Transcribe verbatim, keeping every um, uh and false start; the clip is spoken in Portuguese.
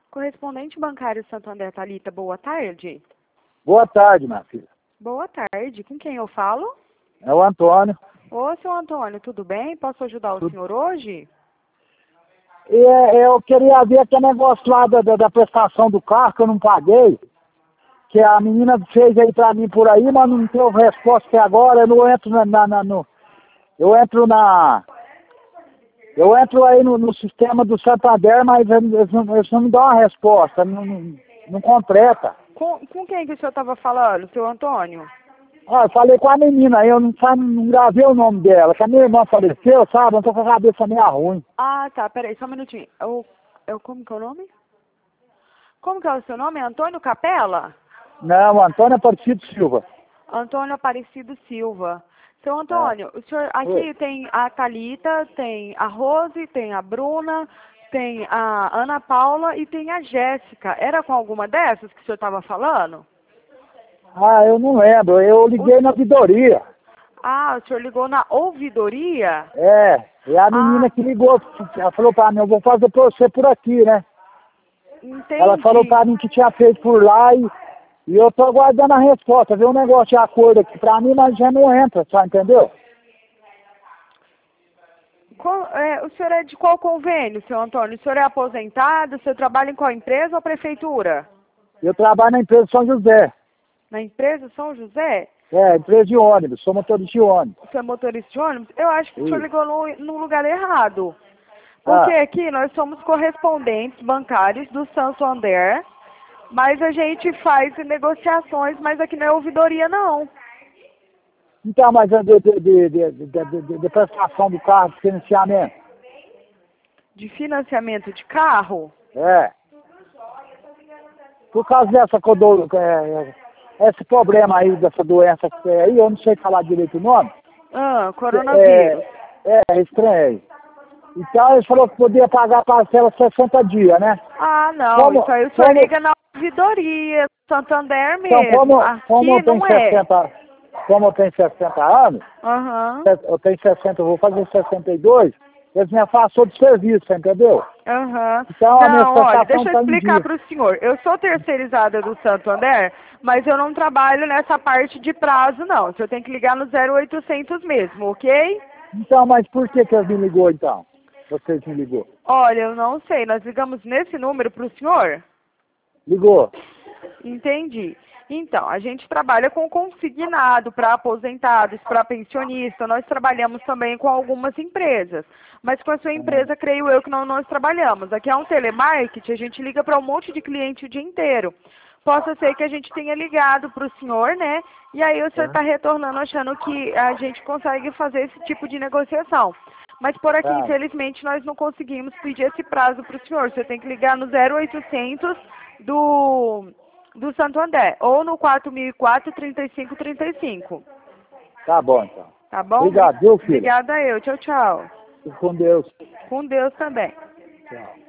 Correspondente bancário Santander, Thalita, boa tarde. Boa tarde, minha filha. Boa tarde. Com quem eu falo? É o Antônio. Ô, seu Antônio, tudo bem? Posso ajudar o Tudo. senhor hoje? E, eu queria ver aquele negócio lá da, da, da prestação do carro que eu não paguei. Que a menina fez aí pra mim por aí, mas não teve resposta até agora. Eu não entro na, na, na no, eu entro na... Eu entro aí no, no sistema do Santander, mas eles não, eles não me dão uma resposta, não, não, não completa. Com, com quem que o senhor estava falando, seu Antônio? Ah, eu falei com a menina aí, eu não, sabe, não gravei o nome dela, que a minha irmã faleceu, sabe? Eu tô com a cabeça meio ruim. Ah, tá, peraí, só um minutinho. Eu, eu, como que é o nome? Como que é o seu nome? Antônio Capela? Não, Antônio Aparecido Silva. Antônio Aparecido Silva. Seu É. Antônio, o senhor, aqui Oi. tem a Thalita, tem a Rose, tem a Bruna, tem a Ana Paula e tem a Jéssica. Era com alguma dessas que o senhor estava falando? Ah, eu não lembro, eu liguei O- na vidoria. Ah, o senhor ligou na ouvidoria? É, e a menina Ah, que ligou, ela falou pra mim, eu vou fazer pra você por aqui, né? Ela falou entendi. pra mim que tinha feito por lá e, e eu tô aguardando a resposta. Veio um negócio de acordo aqui pra mim, mas já não entra, só entendeu? Qual- é, o senhor é de qual convênio, seu Antônio? O senhor é aposentado? O senhor trabalha em qual empresa ou prefeitura? Eu trabalho na empresa São José. Na empresa São José? É, empresa de ônibus, sou motorista de ônibus. O senhor é motorista de ônibus? Eu acho que o senhor Isso. ligou no, no lugar errado. Porque Ah, aqui nós somos correspondentes bancários do Santander, mas a gente faz negociações, mas aqui não é ouvidoria não. então, mas é de, de, de, de, de, de, de- de prestação do carro, de financiamento. De financiamento de carro? É. Por causa dessa codoro, é, é, esse problema aí, dessa doença que tem aí, eu não sei falar direito o nome. Ah, coronavírus. É, é, é estranho. Então ele falou que podia pagar a parcela sessenta dias, né? Ah, não, Como, isso aí o senhor como, liga na ouvidoria, Santander então, mesmo. como, como Aqui eu tenho não é. sessenta, como eu tenho sessenta anos, Aham, eu tenho sessenta, eu vou fazer sessenta e dois, eles me afastou do serviço, entendeu? aham. Então a minha Não, olha, prestação deixa eu está em explicar dia. para o senhor. Eu sou terceirizada do Santander, mas eu não trabalho nessa parte de prazo, não. O senhor tem que ligar no zero oitocentos mesmo, ok? Então, mas por que que eles me ligou então? Vocês me ligou? Olha, eu não sei. Nós ligamos nesse número para o senhor? Ligou? Entendi. Então, a gente trabalha com consignado para aposentados, para pensionista. Nós trabalhamos também com algumas empresas. Mas com a sua Ah, empresa, creio eu que não nós trabalhamos. Aqui é um telemarketing, a gente liga para um monte de cliente o dia inteiro. Possa ser que a gente tenha ligado para o senhor, né? E aí o senhor tá. está retornando achando que a gente consegue fazer esse tipo de negociação. Mas por aqui, Tá. infelizmente, nós não conseguimos pedir esse prazo para o senhor. Você tem que ligar no zero oitocentos do, do Santo André, ou no quatro mil e quatro, trinta e cinco, trinta e cinco. Tá bom, então. Tá bom? Obri- Obrigado, viu, filha? Obrigada eu. Tchau, tchau. Fique com Deus. Com Deus também. Tchau.